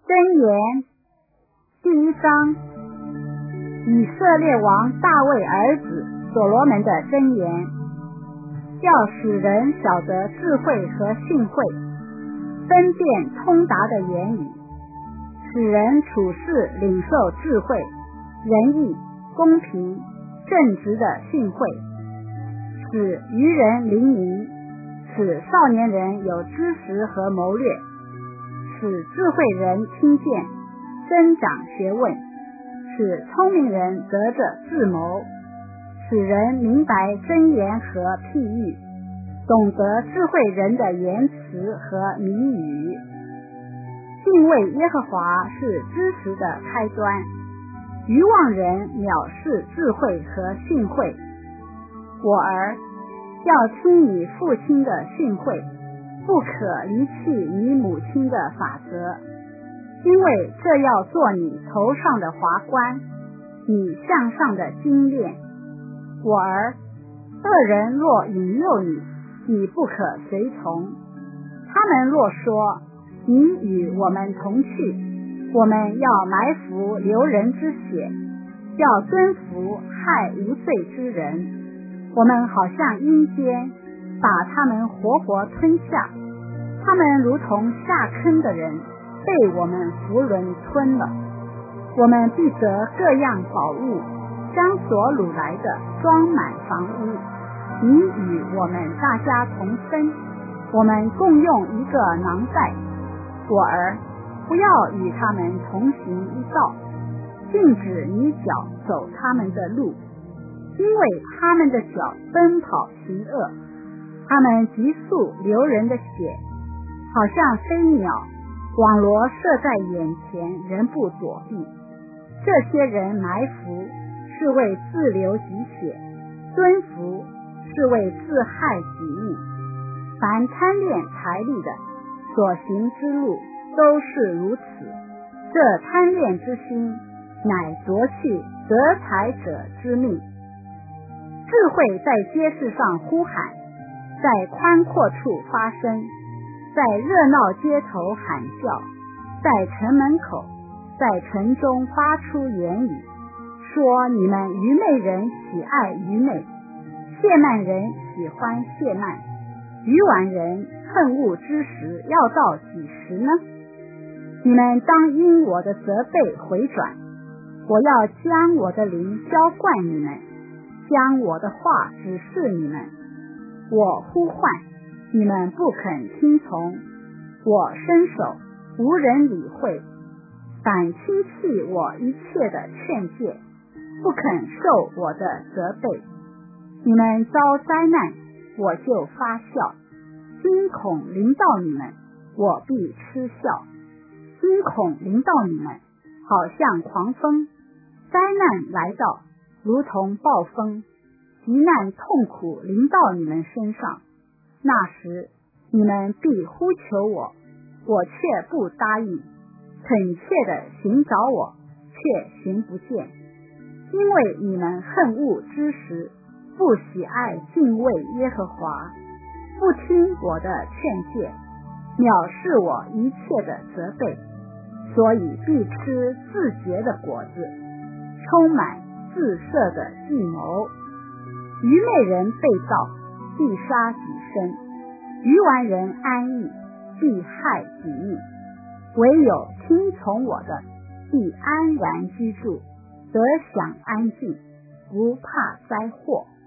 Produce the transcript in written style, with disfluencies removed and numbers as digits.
箴言第1章，以色列王大卫儿子所罗门的箴言，要使人晓得智慧和信慧，分辨通达的言语，使人处事领受智慧、仁义、公平、正直的信慧，使愚人灵明，使少年人有知识和谋略，使智慧人听见，增长学问，使聪明人得着智谋，使人明白箴言和譬喻，懂得智慧人的言辞和谜语。敬畏耶和华是知识的开端，愚妄人藐视智慧和信慧。我儿，要听你父亲的训诲，不可离弃你母亲的法则，因为这要做你头上的华冠，你项上的金链。我儿，恶人若引诱你，你不可随从。他们若说，你与我们同去，我们要埋伏流人之血，要蹲伏害无罪之人。我们好像阴间，把他们活活吞下，他们如同下坑的人，被我们囫囵吞了。我们必得各样宝物，将所掳来的装满房屋。你与我们大家同分，我们共用一个囊袋。我儿，不要与他们同行一道，禁止你脚走他们的路，因为他们的脚奔跑行恶，他们急速流人的血，好像飞鸟，网罗射在眼前，人不躲避。这些人埋伏，是为自流己血；蹲伏，是为自害己命。凡贪恋财力的，所行之路都是如此。这贪恋之心，乃夺去得财者之命。智慧在街市上呼喊，在宽阔处发声，在热闹街头喊叫，在城门口，在城中发出言语，说你们愚昧人喜爱愚昧，亵慢人喜欢亵慢，愚顽人恨恶之时要到几时呢？你们当因我的责备回转，我要将我的灵浇灌你们，将我的话指示你们。我呼唤，你们不肯听从；我伸手，无人理会。反轻弃我一切的劝诫，不肯受我的责备。你们遭灾难，我就发笑；惊恐临到你们，我必嗤笑。惊恐临到你们，好像狂风；灾难来到，如同暴风。急难痛苦临到你们身上，那时你们必呼求我，我却不答应；恳切地寻找我，却寻不见。因为你们恨恶知识，不喜爱敬畏耶和华，不听我的劝诫，藐视我一切的责备，所以必吃自结的果子，充满自设的计谋。愚昧人被盗，必杀己身；愚顽人安逸，必害己命。唯有听从我的，必安然居住，得享安静，不怕灾祸。